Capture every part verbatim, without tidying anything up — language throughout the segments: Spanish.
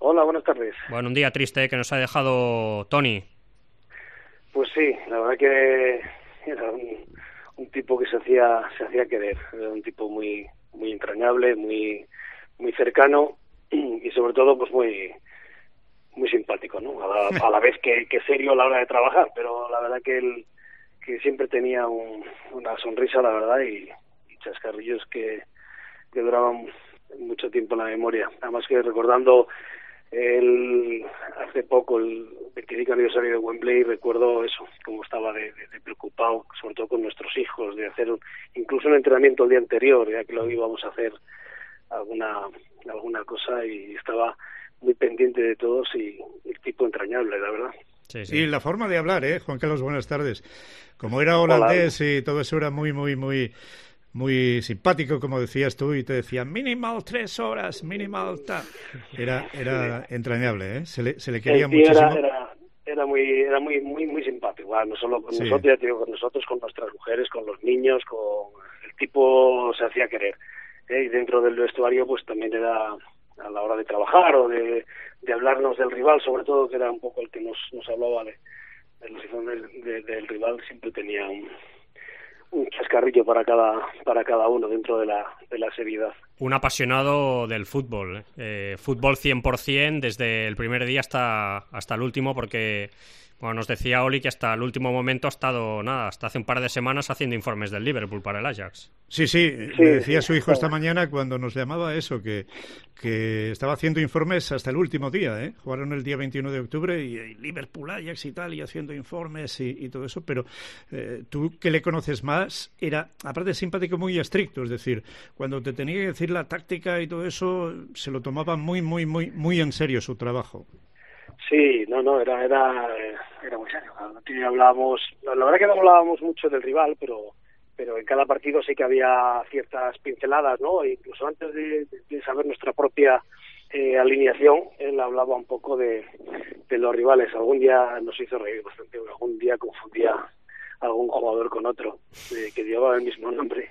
Hola, buenas tardes. Bueno, un día triste que nos ha dejado Toni. Pues sí, la verdad que era un, un tipo que se hacía se hacía querer, era un tipo muy muy entrañable, muy muy cercano y sobre todo pues muy muy simpático, ¿no? A la, a la vez que, que serio a la hora de trabajar, pero la verdad que él que siempre tenía un, una sonrisa, la verdad, y, y chascarrillos que, que duraban mucho tiempo en la memoria. Además que recordando el hace poco el veinticinco aniversario de Wembley, recuerdo eso, cómo estaba de, de, de preocupado, sobre todo con nuestros hijos, de hacer un, incluso un entrenamiento el día anterior, ya que lo íbamos a hacer alguna alguna cosa, y estaba muy pendiente de todos, y el tipo entrañable, la verdad. Sí, sí. Y la forma de hablar, ¿eh? Juan Carlos, buenas tardes. Como era holandés Hola. Y todo eso era muy, muy, muy... muy simpático, como decías tú, y te decía minimal tres horas, minimal tal. Era era sí. entrañable, ¿eh? Se le, se le quería el muchísimo. Era, era, era muy era muy muy muy simpático, bueno, no solo con sí. nosotros, ya te digo, con nosotros, con nuestras mujeres, con los niños, con el tipo se hacía querer, ¿eh? Y dentro del vestuario pues también era a la hora de trabajar o de, de hablarnos del rival, sobre todo, que era un poco el que nos, nos hablaba de, de los hijos del, de, del rival, siempre tenía un un chascarrillo para cada para cada uno dentro de la de la seriedad. Un apasionado del fútbol, eh, fútbol cien por ciento desde el primer día hasta hasta el último, porque bueno, nos decía Oli que hasta el último momento ha estado, nada, hasta hace un par de semanas haciendo informes del Liverpool para el Ajax. Sí, sí, sí, me decía su hijo esta mañana cuando nos llamaba eso, que, que estaba haciendo informes hasta el último día, ¿eh? Jugaron el día veintiuno de octubre y, y Liverpool, Ajax y tal, y haciendo informes y, y todo eso, pero eh, tú que le conoces más, era, aparte de simpático, muy estricto, es decir, cuando te tenía que decir la táctica y todo eso, se lo tomaba muy, muy, muy, muy en serio su trabajo. Sí, no, no, era era era muy serio. Aquí hablábamos, la verdad que no hablábamos mucho del rival, pero pero en cada partido sí que había ciertas pinceladas, ¿no? E incluso antes de, de saber nuestra propia eh, alineación, él hablaba un poco de, de los rivales. Algún día nos hizo reír bastante, algún día confundía algún jugador con otro eh, que llevaba el mismo nombre,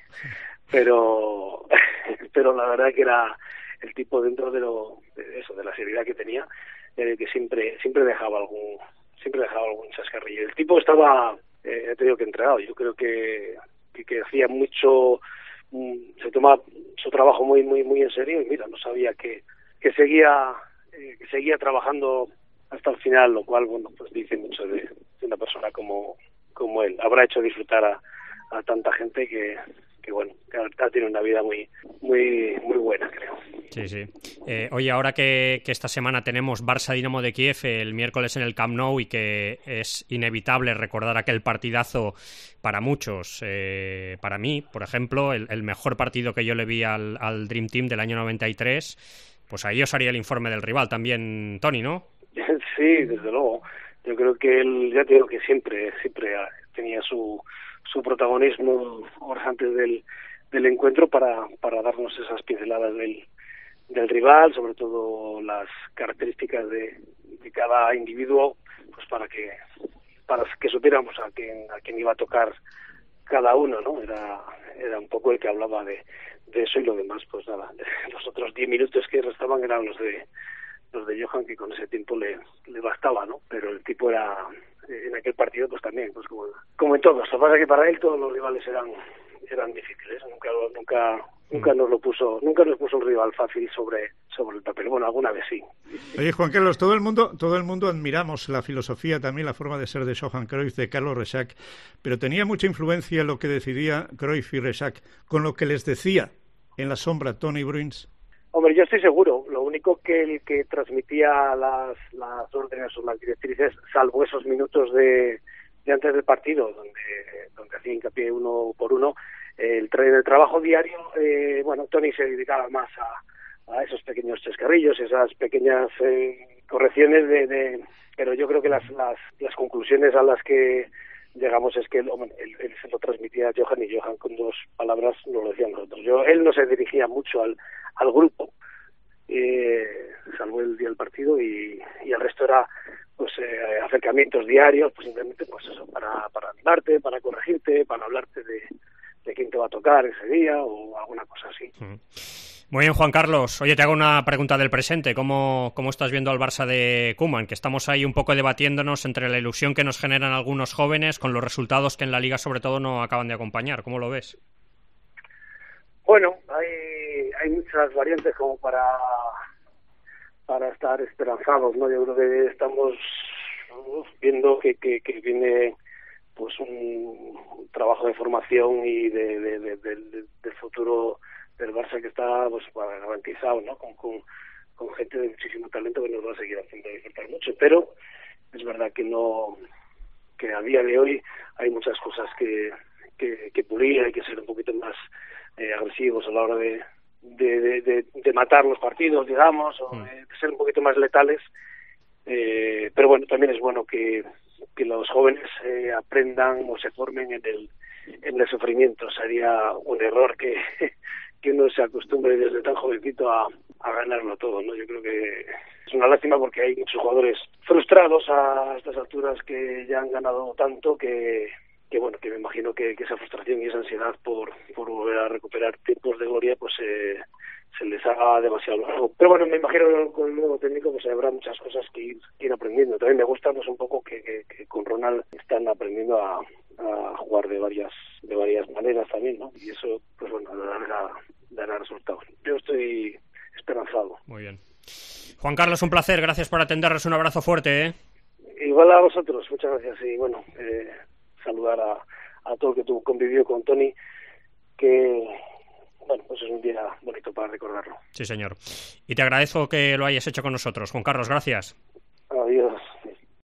pero pero la verdad que era el tipo, dentro de lo de eso, de la seriedad que tenía, eh, que siempre siempre dejaba algún siempre dejaba algún chascarrillo. El tipo estaba, eh, he tenido que entregado, yo creo que, que que hacía mucho, um, se tomaba su trabajo muy muy muy en serio, y mira, no sabía que que seguía eh, que seguía trabajando hasta el final, lo cual, bueno, pues dice mucho de, de una persona como como él. Habrá hecho disfrutar a, a tanta gente que que bueno, que ha tenido una vida muy muy muy buena, creo. Sí, sí. Eh, oye, ahora que, que esta semana tenemos Barça-Dinamo de Kiev el miércoles en el Camp Nou, y que es inevitable recordar aquel partidazo para muchos, eh, para mí, por ejemplo, el, el mejor partido que yo le vi al, al Dream Team del año noventa y tres, pues ahí os haría el informe del rival también, Toni, ¿no? Sí, desde luego. Yo creo que él, ya te digo que siempre siempre tenía su su protagonismo horas antes del del encuentro para para darnos esas pinceladas del del rival, sobre todo las características de, de cada individuo, pues para que para que supiéramos a quién a quién iba a tocar cada uno, ¿no? Era era un poco el que hablaba de de eso, y lo demás, pues nada, los otros diez minutos que restaban eran los de los de Johan, que con ese tiempo le le bastaba, ¿no? Pero el tipo era, en aquel partido, pues también, pues como como en todos. Lo que pasa es que para él todos los rivales eran eran difíciles, nunca nunca nunca nos lo puso nunca nos puso un rival fácil sobre sobre el papel. Bueno, alguna vez sí. Oye, Juan Carlos, todo el mundo todo el mundo admiramos la filosofía, también la forma de ser de Johan Cruyff, de Carlos Rexach, pero tenía mucha influencia lo que decidía Cruyff y Rexach con lo que les decía en la sombra Toni Bruins. Hombre, yo estoy seguro. Lo único que el que transmitía las las órdenes o las directrices, salvo esos minutos de, de antes del partido, donde donde hacía hincapié uno por uno, el, tra el trabajo diario, eh, bueno, Toni se dedicaba más a, a esos pequeños chascarrillos, esas pequeñas eh, correcciones de, de, pero yo creo que las las las conclusiones a las que llegamos es que él, él, él se lo transmitía a Johan, y Johan con dos palabras nos lo decían nosotros. Yo, él no se dirigía mucho al, al grupo, eh, salvo el día del partido, y, y el resto era pues eh, acercamientos diarios, pues simplemente pues eso, para, para animarte, para corregirte, para hablarte de, de quién te va a tocar ese día o alguna cosa así. Muy bien, Juan Carlos. Oye, te hago una pregunta del presente. ¿Cómo, cómo estás viendo al Barça de Koeman? Que estamos ahí un poco debatiéndonos entre la ilusión que nos generan algunos jóvenes con los resultados que en la Liga sobre todo no acaban de acompañar. ¿Cómo lo ves? Bueno, hay, hay muchas variantes como para, para estar esperanzados, ¿no? Yo creo que estamos viendo que, que, que viene pues un, un trabajo de formación y de, de, de, de, de, de futuro del Barça que está pues garantizado, ¿no? Con, con, con gente de muchísimo talento que nos va a seguir haciendo disfrutar mucho, pero es verdad que no, que a día de hoy hay muchas cosas que, que, que pulir, hay que ser un poquito más eh, agresivos a la hora de, de, de, de, de matar los partidos, digamos, o de ser un poquito más letales, eh, pero bueno, también es bueno que, que los jóvenes eh, aprendan o se formen en el, en el sufrimiento. Sería un error que que uno se acostumbre desde tan jovencito a, a ganarlo todo, ¿no? Yo creo que es una lástima porque hay muchos jugadores frustrados a estas alturas que ya han ganado tanto que, que bueno, que me imagino que, que esa frustración y esa ansiedad por, por volver a recuperar tiempos de gloria pues eh, se les haga demasiado largo. Pero bueno, me imagino que con el nuevo técnico pues habrá muchas cosas que ir, que ir aprendiendo. También me gusta pues un poco que, que, que con Ronald están aprendiendo a, a jugar de varias de varias maneras también, ¿no? Y eso pues bueno, dará, dará resultados. Yo estoy esperanzado. Muy bien. Juan Carlos, un placer, gracias por atendernos, un abrazo fuerte, ¿eh? Igual a vosotros, muchas gracias y bueno, eh, saludar a, a todo el que tú convivió con Tony, que bueno, pues es un día bonito para recordarlo. Sí, señor. Y te agradezco que lo hayas hecho con nosotros. Juan Carlos, gracias.